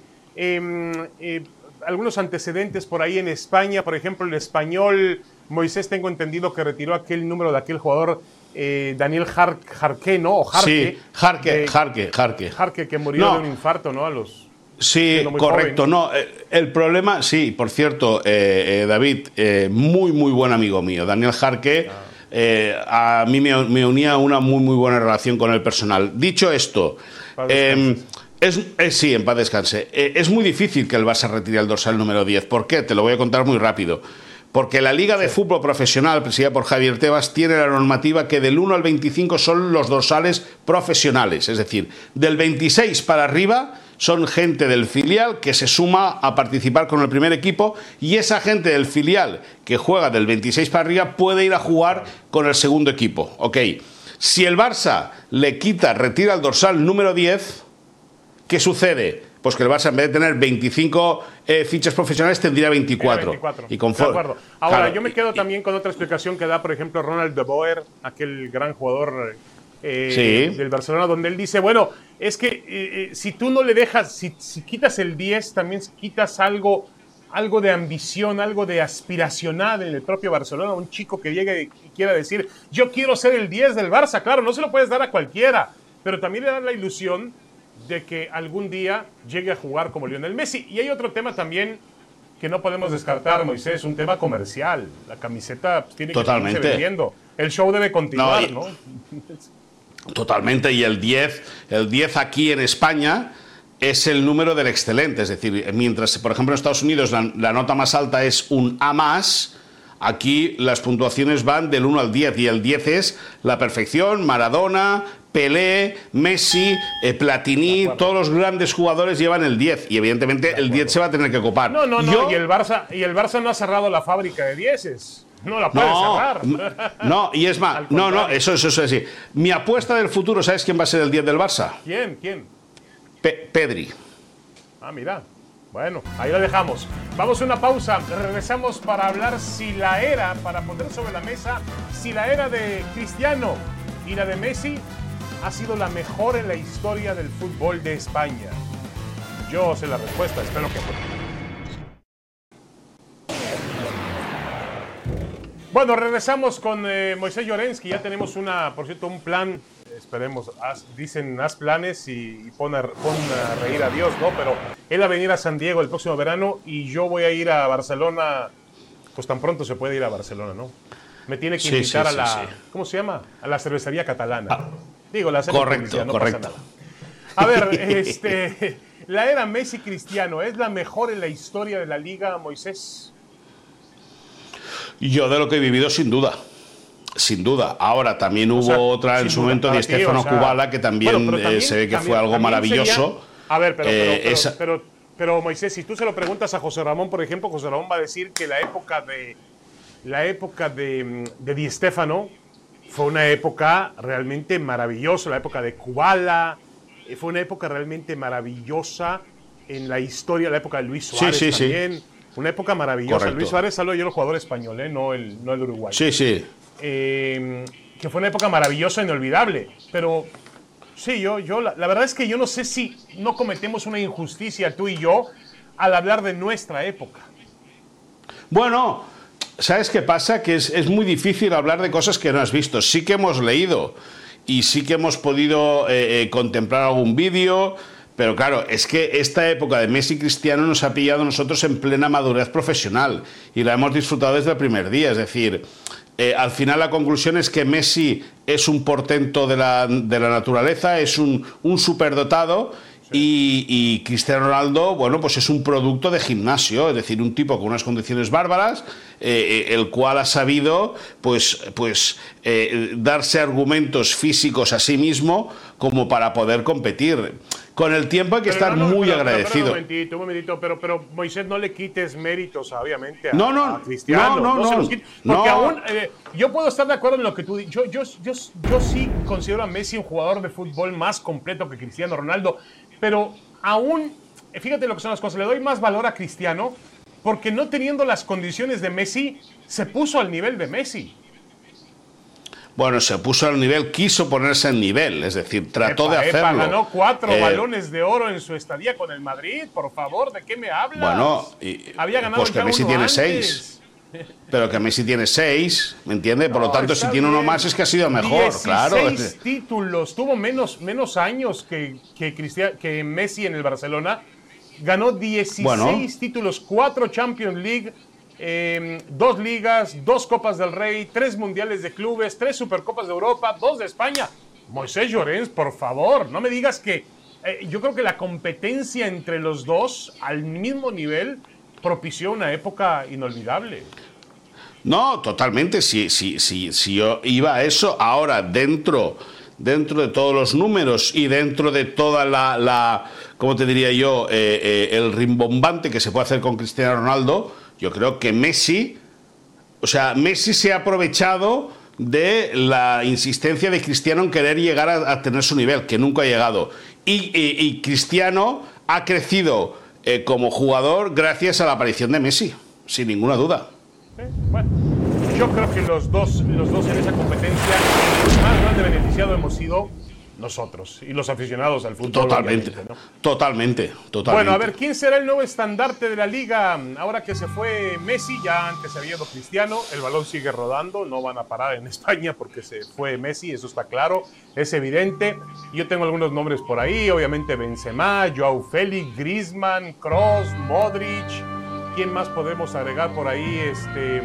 Eh, eh, algunos antecedentes por ahí en España, por ejemplo, el Español, Moisés, tengo entendido que retiró aquel número de aquel jugador, eh, Daniel Jar Jarque, ¿no? O Jarque. Sí, Jarque, eh, Jarque, Jarque. Jarque, que murió no. de un infarto, ¿no? A los... Sí, correcto. Joven. No, el problema, sí, por cierto, eh, eh, David, eh, muy, muy buen amigo mío. Daniel Jarque... Ah. eh, a mí me, me unía una muy, muy buena relación con el personal. Dicho esto, eh, es, es, sí, en paz descanse, eh, es muy difícil que el Barça retire el dorsal número diez. ¿Por qué? Te lo voy a contar muy rápido. Porque la Liga de sí. Fútbol Profesional, presidida por Javier Tebas, tiene la normativa que del uno al veinticinco son los dorsales profesionales. Es decir, del veintiséis para arriba son gente del filial que se suma a participar con el primer equipo, y esa gente del filial que juega del veintiséis para arriba puede ir a jugar con el segundo equipo. Ok. Si el Barça le quita, retira el dorsal número diez, ¿qué sucede? Pues que el Barça, en vez de tener veinticinco eh, fichas profesionales, tendría veinticuatro. veinticuatro. Y conforme, de acuerdo. Ahora, claro, yo me quedo también con otra explicación que da, por ejemplo, Ronald de Boer, aquel gran jugador eh, sí. del Barcelona, donde él dice, bueno, es que eh, eh, si tú no le dejas, si, si quitas el diez, también quitas algo, algo de ambición, algo de aspiracional en el propio Barcelona. Un chico que llegue y quiera decir, yo quiero ser el diez del Barça. Claro, no se lo puedes dar a cualquiera, pero también le da la ilusión de que algún día llegue a jugar como Lionel Messi. Y hay otro tema también que no podemos descartar, Moisés, un tema comercial. La camiseta pues, tiene Totalmente. que seguirse vendiendo. El show debe continuar, no, y, ¿no? Totalmente, y el diez, el diez aquí en España es el número del excelente. Es decir, mientras, por ejemplo, en Estados Unidos la, la nota más alta es un A más, aquí las puntuaciones van del uno al diez, y el diez es la perfección. Maradona, Pelé, Messi, eh, Platini, todos los grandes jugadores llevan el diez, y evidentemente el diez se va a tener que copar. No, no, no, Yo, y, el Barça, y el Barça no ha cerrado la fábrica de dieces. No la puede no, cerrar. No, y es más, no, no, eso, eso, eso es así. Mi apuesta del futuro, ¿sabes quién va a ser el diez del Barça? ¿Quién? ¿Quién? Pe Pedri. Ah, mira. Bueno, ahí lo dejamos. Vamos a una pausa. Regresamos para hablar si la era, para poner sobre la mesa, si la era de Cristiano y la de Messi ha sido la mejor en la historia del fútbol de España. Yo sé la respuesta, espero que... Bueno, regresamos con eh, Moisés Llorens, que ya tenemos una, por cierto, un plan, esperemos, haz, dicen haz planes y, y pon, a, pon a reír a Dios, ¿no? Pero él va a venir a San Diego el próximo verano y yo voy a ir a Barcelona, pues tan pronto se puede ir a Barcelona, ¿no? Me tiene que sí, invitar sí, a la, sí, sí. ¿cómo se llama? A la cervecería catalana. Ah, Digo, la correcto, no correcto. A ver, este, la era Messi-Cristiano, ¿es la mejor en la historia de la Liga, Moisés? Yo de lo que he vivido, sin duda. Sin duda. Ahora, también hubo o sea, otra en su momento de Stefano o sea, Kubala, que también, bueno, también eh, se ve que también, fue algo maravilloso. Sería, a ver, pero, eh, pero, esa... pero, pero, pero, Moisés, si tú se lo preguntas a José Ramón, por ejemplo, José Ramón va a decir que la época de la época de, de Di Stéfano fue una época realmente maravillosa, la época de Kubala, fue una época realmente maravillosa en la historia, la época de Luis Suárez sí, sí, también. Sí. Una época maravillosa. Correcto. Luis Suárez salió yo el jugador español, ¿eh? no, el, no el uruguayo. Sí, sí. Eh, que fue una época maravillosa e inolvidable. Pero sí, yo, yo la, la verdad es que yo no sé si no cometemos una injusticia tú y yo al hablar de nuestra época. Bueno, ¿sabes qué pasa? Que es, es muy difícil hablar de cosas que no has visto. Sí que hemos leído y sí que hemos podido eh, eh, contemplar algún vídeo. Pero claro, es que esta época de Messi y Cristiano nos ha pillado a nosotros en plena madurez profesional y la hemos disfrutado desde el primer día. Es decir, eh, al final la conclusión es que Messi es un portento de la, de la naturaleza, es un, un superdotado. Y, y Cristiano Ronaldo, bueno, pues es un producto de gimnasio, es decir, un tipo con unas condiciones bárbaras, eh, el cual ha sabido, pues, pues eh, darse argumentos físicos a sí mismo como para poder competir. Con el tiempo hay que pero estar no, no, muy pero, agradecido. Pero, pero, un momentito, un momentito, pero, pero Moisés, no le quites méritos, obviamente, a, no, no, a Cristiano. No, no, no, no. Se los quite, porque no. aún, eh, yo puedo estar de acuerdo en lo que tú dices. Yo, yo, yo, yo sí considero a Messi un jugador de fútbol más completo que Cristiano Ronaldo, pero aún, fíjate lo que son las cosas, le doy más valor a Cristiano porque no teniendo las condiciones de Messi, se puso al nivel de Messi. Bueno, se puso al nivel, quiso ponerse al nivel, es decir, trató epa, de hacerlo. Epa, ganó cuatro eh, balones de oro en su estadía con el Madrid, por favor, ¿de qué me hablas? Bueno, y, había ganado pues que Messi tiene antes. seis. Pero que Messi tiene seis, ¿me entiendes? Por no, lo tanto, si tiene bien. uno más es que ha sido mejor, dieciséis claro. dieciséis títulos, tuvo menos, menos años que, que, Cristian, que Messi en el Barcelona. Ganó dieciséis bueno. títulos, cuatro Champions League, eh, dos ligas, dos Copas del Rey, tres Mundiales de Clubes, tres Supercopas de Europa, dos de España. Moisés Llorens, por favor, no me digas que... Eh, yo creo que la competencia entre los dos al mismo nivel propició una época inolvidable. No, totalmente, si, si, si, si yo iba a eso, ahora dentro, dentro de todos los números y dentro de toda la, la ¿cómo te diría yo?, eh, eh, el rimbombante que se puede hacer con Cristiano Ronaldo, yo creo que Messi, o sea, Messi se ha aprovechado de la insistencia de Cristiano en querer llegar a, a tener su nivel, que nunca ha llegado, y, y, y Cristiano ha crecido eh, como jugador gracias a la aparición de Messi, sin ninguna duda. Bueno, yo creo que los dos, los dos en esa competencia, el más grande beneficiado hemos sido nosotros y los aficionados al fútbol. Totalmente, ¿no? totalmente, totalmente. Bueno, a ver, ¿quién será el nuevo estandarte de la liga? Ahora que se fue Messi, ya antes había ido Cristiano, el balón sigue rodando, no van a parar en España porque se fue Messi, eso está claro, es evidente. Yo tengo algunos nombres por ahí, obviamente Benzema, Joao Félix, Griezmann, Kroos, Modric. ¿Quién más podemos agregar por ahí? Este,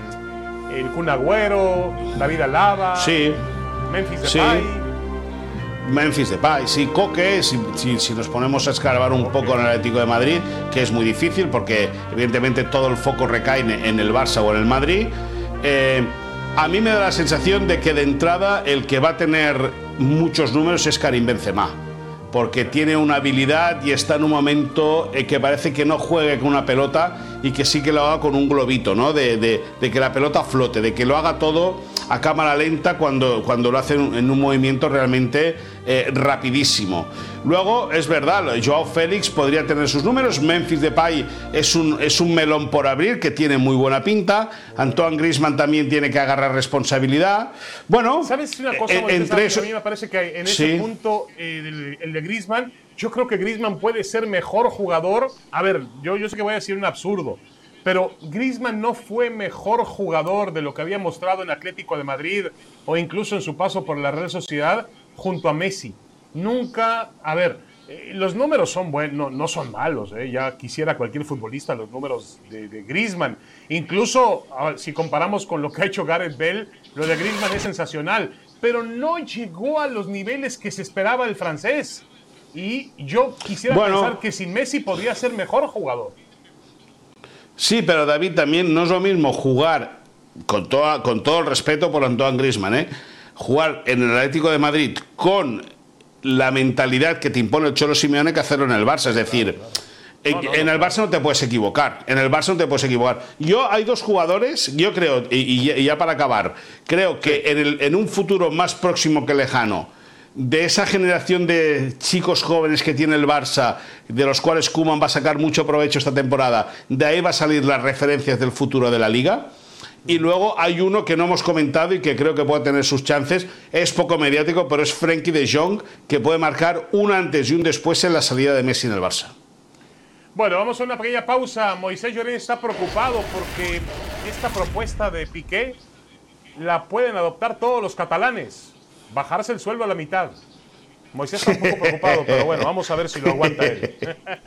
el Kun Agüero, David Alaba, sí. Memphis Depay. Sí. Memphis Depay, sí, Coque, si, si, si nos ponemos a escarbar un poco en el Atlético de Madrid, que es muy difícil porque evidentemente todo el foco recae en el Barça o en el Madrid. Eh, a mí me da la sensación de que de entrada el que va a tener muchos números es Karim Benzema, porque tiene una habilidad y está en un momento en que parece que no juegue con una pelota y que sí que lo haga con un globito, ¿no? De, de, de que la pelota flote, de que lo haga todo a cámara lenta cuando, cuando lo hace en un movimiento realmente eh, rapidísimo. Luego, es verdad, Joao Félix podría tener sus números, Memphis Depay es un, es un melón por abrir que tiene muy buena pinta, Antoine Griezmann también tiene que agarrar responsabilidad. Bueno, ¿sabes una cosa? Eh, entre eso, a mí me parece que en ese sí. punto, eh, el, el de Griezmann, yo creo que Griezmann puede ser mejor jugador. A ver, yo, yo sé que voy a decir un absurdo, pero Griezmann no fue mejor jugador de lo que había mostrado en Atlético de Madrid o incluso en su paso por la Real Sociedad junto a Messi. Nunca, a ver, eh, los números son buenos, no, no son malos, eh, ya quisiera cualquier futbolista los números de, de Griezmann. Incluso, ver, si comparamos con lo que ha hecho Gareth Bale, lo de Griezmann es sensacional, pero no llegó a los niveles que se esperaba el francés. Y yo quisiera bueno, pensar que sin Messi podría ser mejor jugador. Sí, pero David, también no es lo mismo jugar, con, toda, con todo el respeto por Antoine Griezmann, ¿eh? jugar en el Atlético de Madrid con la mentalidad que te impone el Cholo Simeone que hacerlo en el Barça. Es decir, claro, claro. En, no, no, en el Barça no te puedes equivocar. En el Barça no te puedes equivocar. Yo hay dos jugadores, yo creo, y, y ya para acabar, creo que en, el, en un futuro más próximo que lejano, de esa generación de chicos jóvenes que tiene el Barça, de los cuales Koeman va a sacar mucho provecho esta temporada, de ahí va a salir las referencias del futuro de la Liga. Y luego hay uno que no hemos comentado y que creo que puede tener sus chances, es poco mediático, pero es Frenkie de Jong, que puede marcar un antes y un después en la salida de Messi en el Barça. Bueno, vamos a una pequeña pausa. Moisés Llorens está preocupado porque esta propuesta de Piqué la pueden adoptar todos los catalanes. Bajarse el sueldo a la mitad. Moisés está un poco preocupado, pero bueno, vamos a ver si lo aguanta él.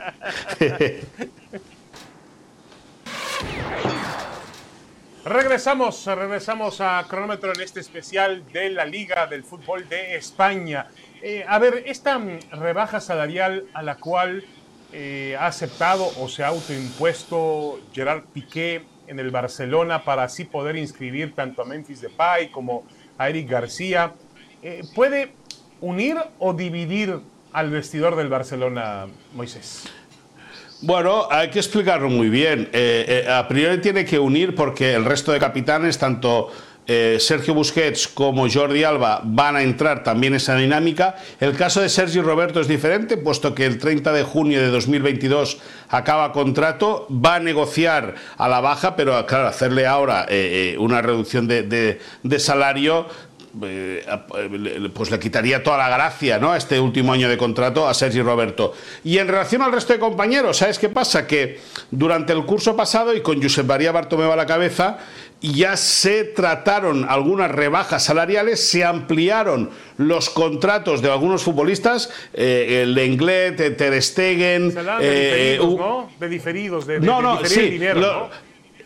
Regresamos, regresamos a Cronómetro en este especial de la Liga del Fútbol de España. Eh, a ver, esta rebaja salarial a la cual eh, ha aceptado o se ha autoimpuesto Gerard Piqué en el Barcelona para así poder inscribir tanto a Memphis Depay como a Eric García, eh, ¿puede unir o dividir al vestidor del Barcelona, Moisés? Bueno, hay que explicarlo muy bien. Eh, eh, a priori tiene que unir porque el resto de capitanes, tanto eh, Sergio Busquets como Jordi Alba, van a entrar también en esa dinámica. El caso de Sergi Roberto es diferente, puesto que el treinta de junio de dos mil veintidós acaba contrato, va a negociar a la baja, pero claro, hacerle ahora eh, eh, una reducción de, de, de salario, Eh, pues le quitaría toda la gracia, ¿no?, a este último año de contrato a Sergi Roberto. Y en relación al resto de compañeros, ¿sabes qué pasa? Que durante el curso pasado, y con Josep María Bartomeu a la cabeza, ya se trataron algunas rebajas salariales, se ampliaron los contratos de algunos futbolistas, eh, el Lenglet, Ter Stegen, se hablan de eh, diferidos, uh, ¿no? De diferidos, de, de, no, no, de diferir sí, el dinero, lo, ¿no?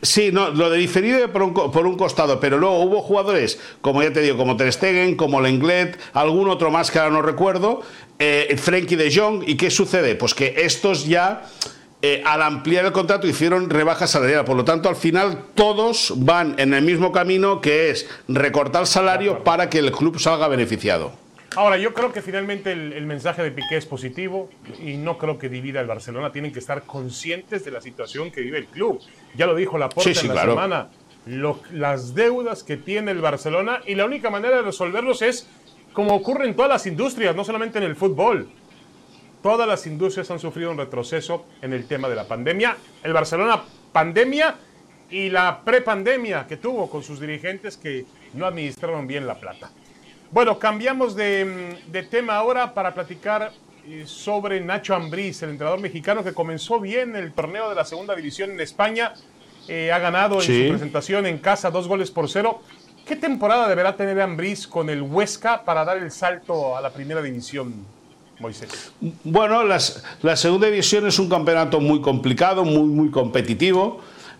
Sí, no, lo de diferido por un, por un costado, pero luego hubo jugadores, como ya te digo, como Ter Stegen, como Lenglet, algún otro más que ahora no recuerdo, eh, Frenkie de Jong, ¿y qué sucede? Pues que estos ya, eh, al ampliar el contrato, hicieron rebaja salarial, por lo tanto, al final, todos van en el mismo camino, que es recortar el salario para que el club salga beneficiado. Ahora, yo creo que finalmente el, el mensaje de Piqué es positivo y no creo que divida el Barcelona. Tienen que estar conscientes de la situación que vive el club. Ya lo dijo Laporta sí, sí, en la claro. semana. Lo, las deudas que tiene el Barcelona y la única manera de resolverlos es como ocurre en todas las industrias, no solamente en el fútbol. Todas las industrias han sufrido un retroceso en el tema de la pandemia. El Barcelona, pandemia y la prepandemia que tuvo con sus dirigentes que no administraron bien la plata. Bueno, cambiamos de, de tema ahora para platicar eh, sobre Nacho Ambriz, el entrenador mexicano que comenzó bien el torneo de la segunda división en España. Eh, ha ganado sí. en su presentación en casa dos goles por cero. ¿Qué temporada deberá tener Ambriz con el Huesca para dar el salto a la primera división, Moisés? Bueno, las, la segunda división es un campeonato muy complicado, muy, muy competitivo.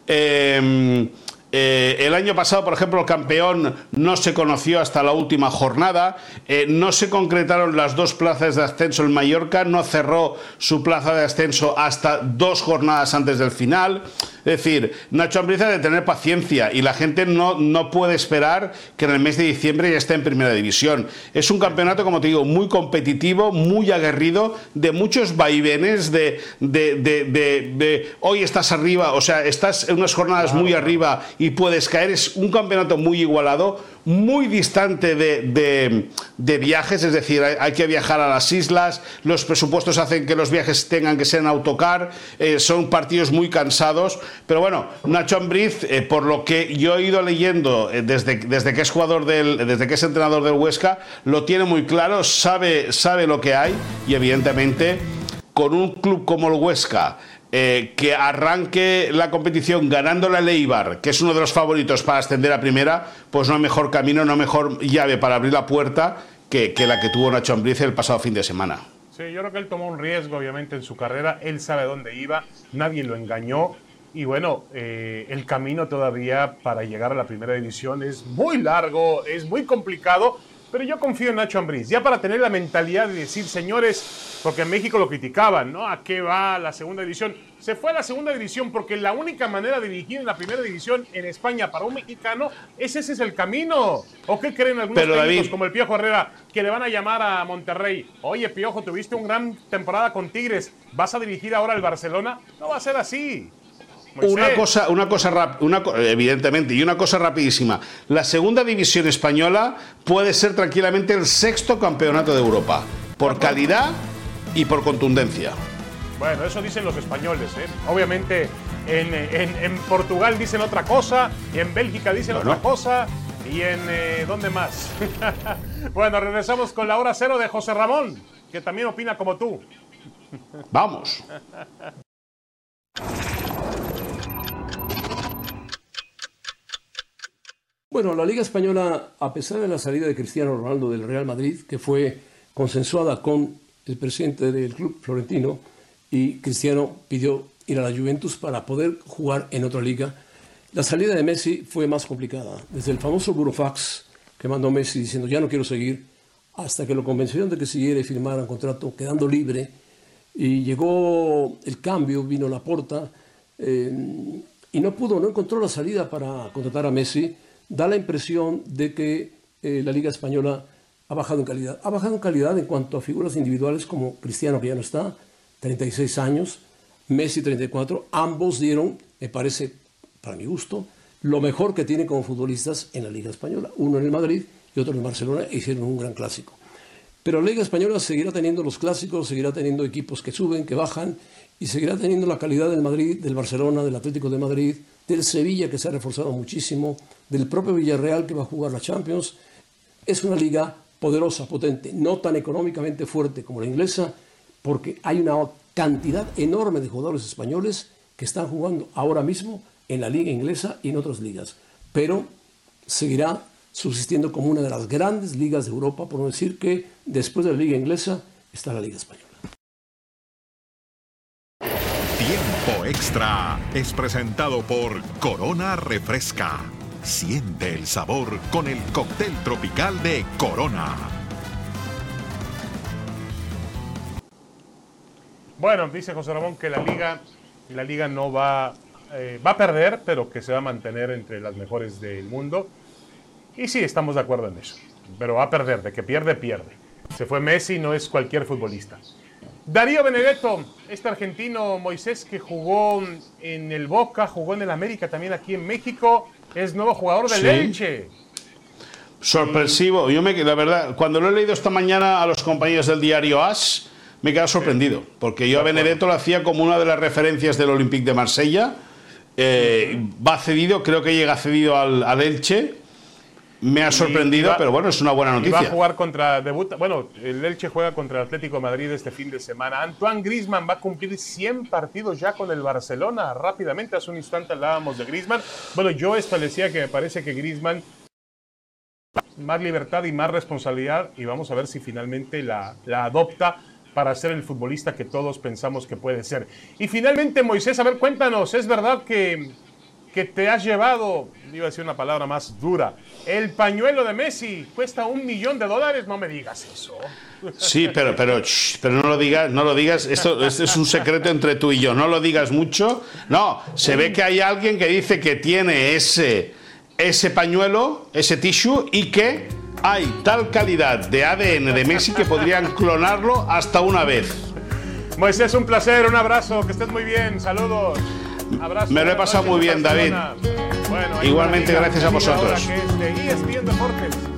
Eh, Eh, el año pasado, por ejemplo, el campeón no se conoció hasta la última jornada, eh, no se concretaron las dos plazas de ascenso en Mallorca, no cerró su plaza de ascenso hasta dos jornadas antes del final. Es decir, Nacho Ambriz ha de tener paciencia y la gente no, no puede esperar que en el mes de diciembre ya esté en primera división. Es un campeonato, como te digo, muy competitivo, muy aguerrido, de muchos vaivenes, de, de, de, de, de hoy estás arriba, o sea, estás en unas jornadas muy arriba y puedes caer. Es un campeonato muy igualado, muy distante de, de, de viajes, es decir, hay, hay que viajar a las islas, los presupuestos hacen que los viajes tengan que ser en autocar, eh, son partidos muy cansados, pero bueno, Nacho Ambriz, eh, por lo que yo he ido leyendo eh, desde, desde que es jugador del, desde que es entrenador del Huesca, lo tiene muy claro, sabe, sabe lo que hay y evidentemente con un club como el Huesca, Eh, que arranque la competición ganándole al Eibar, que es uno de los favoritos para ascender a primera, pues no hay mejor camino, no hay mejor llave para abrir la puerta que, que la que tuvo Nacho Ambriz el pasado fin de semana. Sí, yo creo que él tomó un riesgo, obviamente, en su carrera. Él sabe dónde iba, nadie lo engañó. Y bueno, eh, el camino todavía para llegar a la primera división es muy largo, es muy complicado. Pero yo confío en Nacho Ambriz, ya para tener la mentalidad de decir, señores, porque en México lo criticaban, ¿no? ¿A qué va la segunda división? Se fue a la segunda división porque la única manera de dirigir en la primera división en España para un mexicano es ese es el camino. ¿O qué creen algunos Pero, técnicos David, como el Piojo Herrera que le van a llamar a Monterrey? Oye, Piojo, tuviste una gran temporada con Tigres, ¿vas a dirigir ahora al Barcelona? No va a ser así. Moisés. Una cosa, una cosa rap, una, evidentemente, y una cosa rapidísima. La segunda división española puede ser tranquilamente el sexto campeonato de Europa, por calidad y por contundencia. Bueno, eso dicen los españoles, ¿eh? Obviamente en, en, en Portugal dicen otra cosa, y en Bélgica dicen bueno. otra cosa, y en... Eh, ¿dónde más? Bueno, regresamos con la hora cero de José Ramón, que también opina como tú. Vamos. Bueno, la Liga Española, a pesar de la salida de Cristiano Ronaldo del Real Madrid, que fue consensuada con el presidente del club florentino, y Cristiano pidió ir a la Juventus para poder jugar en otra liga, la salida de Messi fue más complicada. Desde el famoso burofax que mandó Messi diciendo ya no quiero seguir, hasta que lo convencieron de que siguiera y firmara un contrato quedando libre, y llegó el cambio, vino Laporta, eh, y no pudo, no encontró la salida para contratar a Messi. Da la impresión de que eh, la Liga Española ha bajado en calidad. Ha bajado en calidad en cuanto a figuras individuales como Cristiano, que ya no está, treinta y seis años, Messi, treinta y cuatro. Ambos dieron, me parece, para mi gusto, lo mejor que tienen como futbolistas en la Liga Española. Uno en el Madrid y otro en el Barcelona, e hicieron un gran clásico. Pero la Liga Española seguirá teniendo los clásicos, seguirá teniendo equipos que suben, que bajan, y seguirá teniendo la calidad del Madrid, del Barcelona, del Atlético de Madrid, del Sevilla, que se ha reforzado muchísimo, del propio Villarreal, que va a jugar la Champions. Es una liga poderosa, potente, no tan económicamente fuerte como la inglesa, porque hay una cantidad enorme de jugadores españoles que están jugando ahora mismo en la liga inglesa y en otras ligas. Pero seguirá subsistiendo como una de las grandes ligas de Europa, por no decir que después de la liga inglesa está la Liga Española. Tiempo Extra es presentado por Corona Refresca. Siente el sabor con el cóctel tropical de Corona. Bueno, dice José Ramón que la liga, la liga no va, eh, va a perder, pero que se va a mantener entre las mejores del mundo. Y sí, estamos de acuerdo en eso. Pero va a perder, de que pierde, pierde. Se fue Messi, no es cualquier futbolista. Darío Benedetto, este argentino Moisés que jugó en el Boca, jugó en el América, también aquí en México, es nuevo jugador del Sí. Elche. Sorpresivo. Yo me, la verdad, cuando lo he leído esta mañana a los compañeros del diario AS, me he quedado sorprendido, porque yo a Benedetto lo hacía como una de las referencias del Olympique de Marsella. Eh, va cedido, creo que llega cedido al, al Elche. Me ha sorprendido, va, pero bueno, es una buena noticia. Y va a jugar contra, debuta, bueno, el Elche juega contra el Atlético de Madrid este fin de semana. Antoine Griezmann va a cumplir cien partidos ya con el Barcelona. Rápidamente, hace un instante hablábamos de Griezmann. Bueno, yo establecía que me parece que Griezmann más libertad y más responsabilidad, y vamos a ver si finalmente la, la adopta para ser el futbolista que todos pensamos que puede ser. Y finalmente, Moisés, a ver, cuéntanos, ¿es verdad que... que te has llevado, iba a decir una palabra más dura, el pañuelo de Messi cuesta un millón de dólares? No me digas eso. Sí, pero, pero, shh, pero no lo digas, no lo digas. Esto, esto es un secreto entre tú y yo. No lo digas mucho. No, se ve que hay alguien que dice que tiene ese, ese pañuelo, ese tissue, y que hay tal calidad de A D N de Messi que podrían clonarlo hasta una vez. Moisés, un placer, un abrazo, que estés muy bien, saludos. Abrazo, me lo he pasado muy bien, David. Bueno, igualmente, gracias a vosotros. Que es de E S P N Deportes.